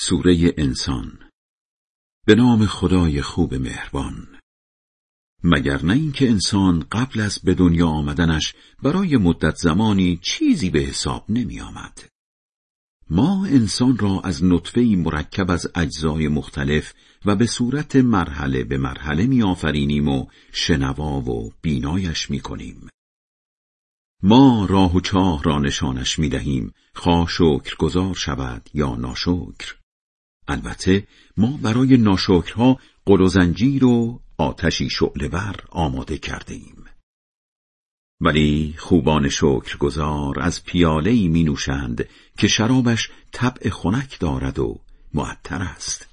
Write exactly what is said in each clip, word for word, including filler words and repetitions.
سوره انسان. به نام خدای خوب مهربان. مگر نه اینکه انسان قبل از به دنیا آمدنش برای مدت زمانی چیزی به حساب نمی آمد. ما انسان را از نطفه‌ای مرکب از اجزای مختلف و به صورت مرحله به مرحله می آفرینیم و شنوا و بینایش می کنیم. ما راه و چاه را نشانش می دهیم، خواه شکرگزار شود یا ناشکر. البته ما برای ناشکرها قل و زنجیر و آتشی شعله‌ور آماده کرده ایم. ولی خوبان شکرگزار از پیاله‌ای می نوشند که شرابش طبع خنک دارد و معطر است.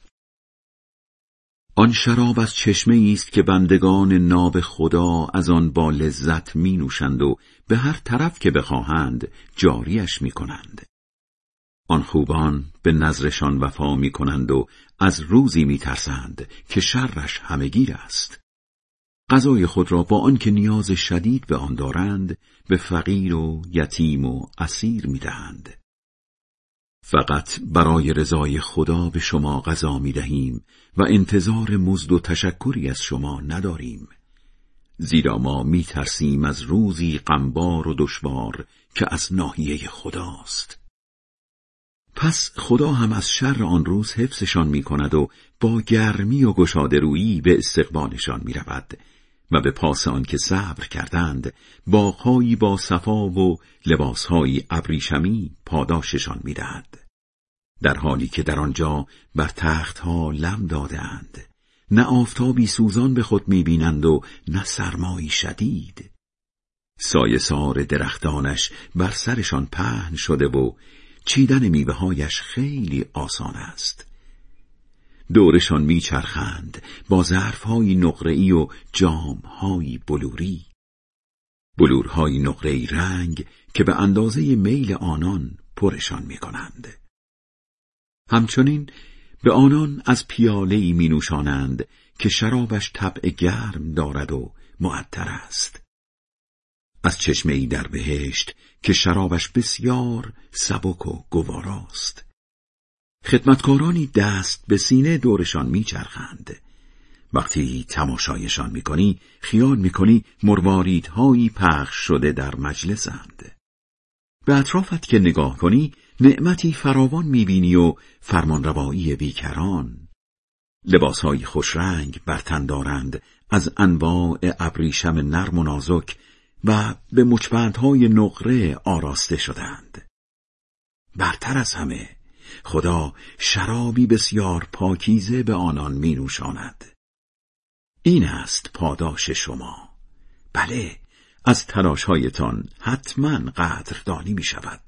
آن شراب از چشمه‌ای است که بندگان ناب خدا از آن با لذت می نوشند و به هر طرف که بخواهند جاریش می کنند. آن خوبان به نذرشان وفا می کنند و از روزی می ترسند که شرش همه‌گیر است. غذای خود را با آنکه نیاز شدید به آن دارند به فقیر و یتیم و اسیر می دهند. فقط برای رضای خدا به شما غذا می دهیم و انتظار مزد و تشکری از شما نداریم، زیرا ما می ترسیم از روزی غمبار و دشوار که از ناحیه خداست. پس خدا هم از شر آن روز حفظشان می کند و با گرمی و گشاده رویی به استقبالشان می رود و به پاس آن که صبر کردند باغ‌هایی با صفا و لباس‌هایی ابریشمی پاداششان می دهد، در حالی که در آنجا بر تخت‌ها لم دادند، نه آفتابی سوزان به خود می بینند و نه سرمایی شدید. سایه سار درختانش بر سرشان پهن شده و چیدن میوه‌هایش خیلی آسان است. دورشان میچرخند با ظرف‌های نقره‌ای و جام‌های بلوری، بلورهای نقره‌ای رنگ که به اندازه میل آنان پرشان می‌کنند. همچنین به آنان از پیاله‌ای می‌نوشانند که شرابش طبع گرم دارد و معطر است، از چشمه‌ای در بهشت که شرابش بسیار سبک و گواراست. خدمتکارانی دست به سینه دورشان میچرخند. وقتی تماشایشان میکنی خیال میکنی مرواریدهایی پخش شده در مجلسند. به اطرافت که نگاه کنی نعمتی فراوان میبینی و فرمانروایی بیکران. لباسهای خوشرنگ بر تن دارند از انواع ابریشم نرم و نازک و به مچبندهای نقره آراسته شدند. برتر از همه خدا شرابی بسیار پاکیزه به آنان می نوشاند. این است پاداش شما. بله، از تلاش‌هایتان حتما قدردانی می شود.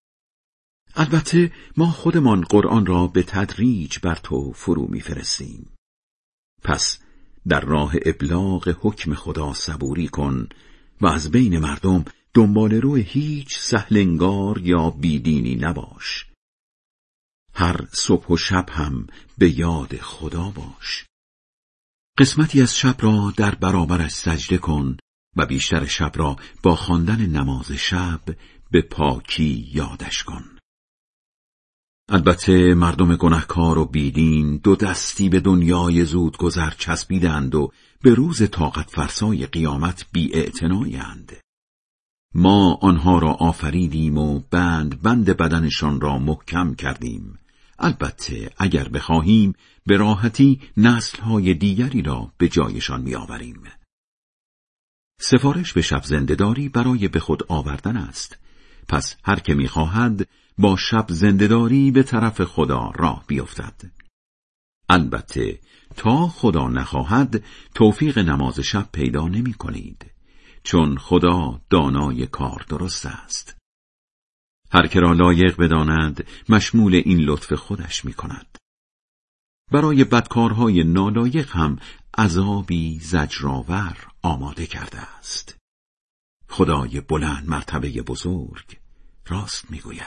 البته ما خودمان قرآن را به تدریج بر تو فرو می فرستیم. پس در راه ابلاغ حکم خدا صبوری کن و از بین مردم دنبال رو هیچ سهلنگار یا بیدینی نباش. هر صبح و شب هم به یاد خدا باش. قسمتی از شب را در برابرش سجده کن و بیشتر شب را با خواندن نماز شب به پاکی یادش کن. البته مردم گناهکار و بیدین دو دستی به دنیای زود گذر چسبیدند و به روز طاقت فرسای قیامت بی‌اعتنایند. ما آنها را آفریدیم و بند بند بدنشان را محکم کردیم. البته اگر بخواهیم به راحتی نسل‌های دیگری را به جایشان می‌آوریم. سفارش به شب زنده‌داری برای به خود آوردن است. پس هر که می‌خواهد با شب زنده‌داری به طرف خدا راه بیفتد. البته تا خدا نخواهد توفیق نماز شب پیدا نمی کنید، چون خدا دانای کار درست است. هر که را لایق بداند مشمول این لطف خودش می کند. برای بدکارهای نالایق هم عذابی زجرآور آماده کرده است. خدای بلند مرتبه بزرگ راست می گوید.